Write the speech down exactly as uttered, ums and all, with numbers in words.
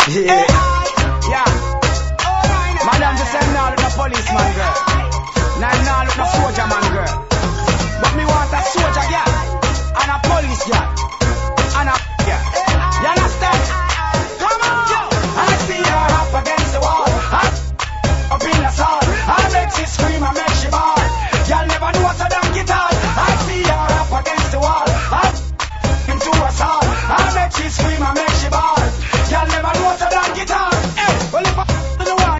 Yeah. Yeah. Madam just send out the policeman girl.